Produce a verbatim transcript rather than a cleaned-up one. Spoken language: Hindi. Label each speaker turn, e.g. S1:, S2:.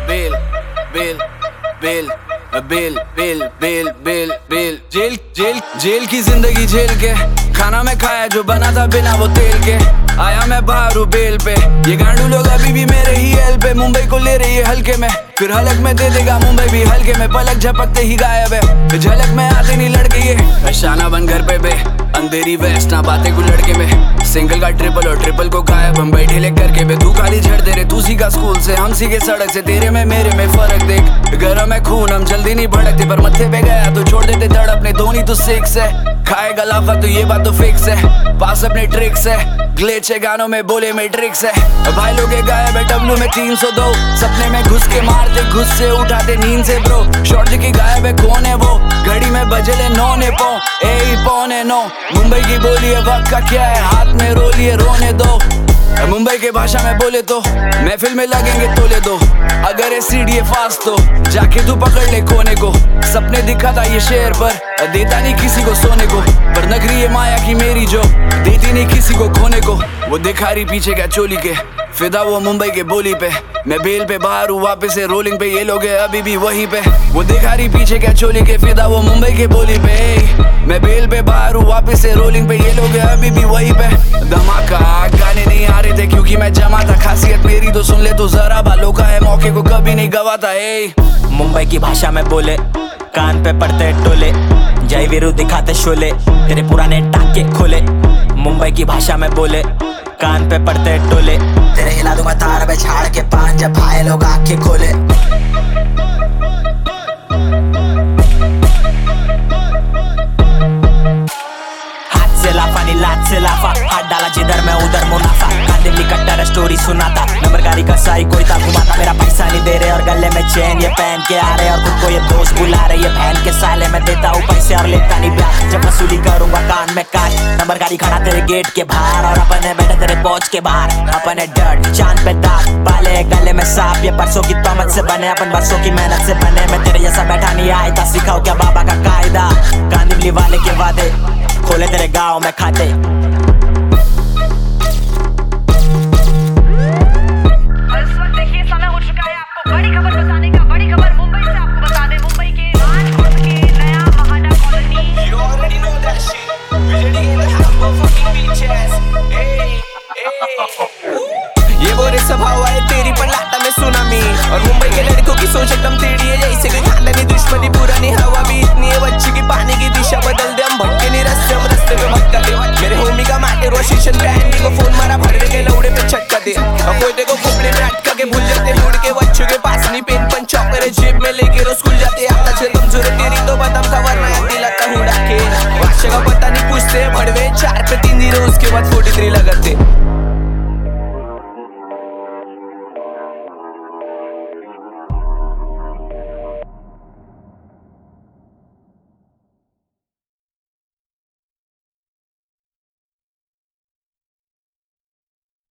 S1: Bell bail bail bail bail bail bail bail jail jail jail की जिंदगी झेल के खाना मैं खाया जो बना था बिना वो तेल के। आया मैं बाहर हूँ बेल पे, ये गांडू लोग अभी भी मेरे ही हेल पे। मुंबई को ले रही है हल्के में, फिर हलक में दे देगा मुंबई भी हल्के में। पलक झपकते ही गायब है, झलक में आते नहीं लड़के ये। निशाना बन घर पे बे, अंधेरी वेस्ट ना बातें को लड़के में। सिंगल का ट्रिपल और ट्रिपल को गायब हम बैठे ले करके बे। तू खाली झड़ दे रे, तू सीखा स्कूल से, हम सीखे सड़क से। तेरे में मेरे में फर्क देख, गरम है खून हम जल्दी नहीं भड़कते, पर मत्थे पे गया तो छोड़ देते धड़पने। धोनी तो सिक्स है, खाएगा लाफा तो ये बात तो फिक्स है। पास अपने ट्रिक्स है, ग्लिच है गानों में बोले मैट्रिक्स है। भाई लोग गायब है डब्लू में तीन सौ दो, सपने में घुस के मारते घुस से उठाते नींद से ब्रो। शॉर्ट की गायब है कौन है वो, घड़ी में बजले नौ ने पौ ए पौने नौ। मुंबई की बोली है वक्त का क्या है, हाथ में रोलिए रोने दो। मुंबई के भाषा में बोले तो महफिल में लगेंगे तोले दो। अगर है सीढ़ी है फास्ट तो जाके तू पकड़ ले कोने को। सपने दिखा था ये शेर पर देता नहीं किसी को सोने को, पर नगरी है माया की मेरी जो देती नहीं किसी को खोने को। वो दिखा रही पीछे क्या चोली के, फिदा वो मुंबई के बोली पे। मैं बेल पे बाहर हूँ वापस से रोलिंग पे, ये लोग है अभी भी वहीं पे। वो दिखा रही पीछे क्या चोली के, फिदा वो मुंबई के बोली पे। मैं बेल पे बाहर हूँ वापस से रोलिंग पे, ये लोग है अभी भी वहीं पे। धमाका गाने नहीं आ रहे थे क्योंकि मैं जमा था, खासियत मेरी तो सुन ले तो जरा। बालों का है मौके को कभी नहीं गवाता है।
S2: मुंबई की भाषा में बोले, कान पे पड़ते टोले। जय वीरू दिखाते शोले, तेरे पुराने टाके खोले। मुंबई की भाषा में बोले, कान पे पड़ते टोले। तेरे हिला दूंगा तार पे झाड़ के पान, जब भाई लोग आंखें खोले। हाथ से लाफा नी लात से लाफा, हाथ डाला जिधर मैं उधर मुनाफा। कांदिवली कट्टर स्टोरी सुनाता, नंबर गाड़ी का साई कोई था घुमाता। मेरा पैसा नहीं दे रहे और गले में चैन ये पहन के आ रहे, और खुद को ये दोस्त बुला रहे। ये बहन के साले में देता हूँ पैसे और लेता नहीं ब्याज, जब वसूली करूंगा कान में काश। नंबर गाड़ी खड़ा तेरे गेट के बाहर, और अपने बैठे तेरे पहुंच के बाहर। अपने डर्ट चांद पे दाग, बाले गले में सांप। ये परसों की तोमत से बने, अपन बरसों की मेहनत से बने। मैं तेरे जैसा बैठा नहीं आया था, सिखाओ क्या बाबा का कायदा। कांदिवली वाले के वादे खोले तेरे गाँव में खाते।
S3: ये बोरे स्वभाव है तेरी पर लाता में सुनामी, और मुंबई के लड़कों की सोच एकदम टेढ़ी है। जैसे कोई खानदानी दुश्मनी पुरानी हवा भी इतनी है, बच्ची की पानी की दिशा बदल दे। हम भटके नहीं रास्ते, हम रास्ते पे भटका दे। मेरे होमी का माटे रोशन पे हैंडी को फोन मारा, भरने के लौड़े पे छटका दे। अब कोयटे को खोपड़े में अटका के भूल जाते, लौड़ के बच्चों के पास नहीं पेन पंचॉक मेरे जेब में लेके रोज स्कूल जाते। आता से कमजोर तेरी तो बदम था, वरना दिलाता हूँ डाके। भाषा का पता नहीं पूछते भड़वे, चार पे तीन जीरो उसके बाद फोर्टी थ्री लगाते।